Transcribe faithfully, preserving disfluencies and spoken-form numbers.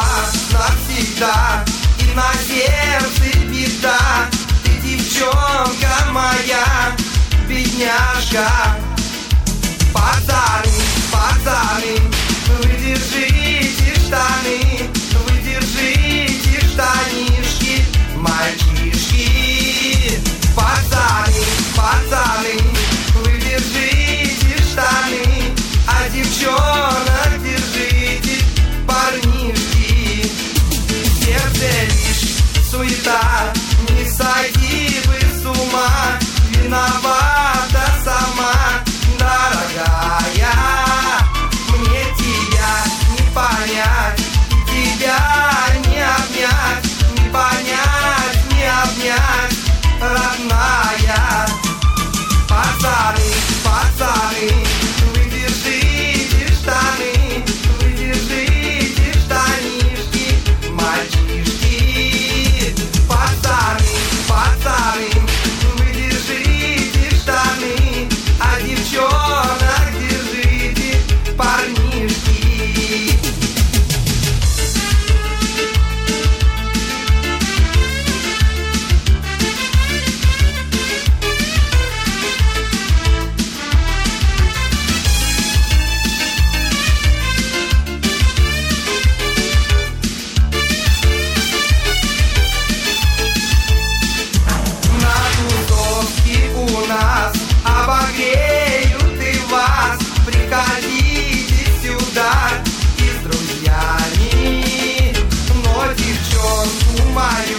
ушла навсегда, и на сердце беда. Ты, девчонка моя, бедняжка. Пацаны, пацаны, вы держите штаны, вы держите штанишки, мальчишки. Пацаны, пацаны, вы держите штаны, а девчонок держите, парнишки. В сердце лишь суета, не сойди вы с ума, виновата сама, дорогая. Мне тебя не понять, тебя не обнять, не понять, не обнять, родная. Пацаны, пацаны, вы держите штаны, вы держите штанишки, мальчишки. Пацаны, пацаны, вы держите штаны, а девчонок держите, парнишки. Обогреют и вас, приходите сюда и с друзьями, но девчонку мою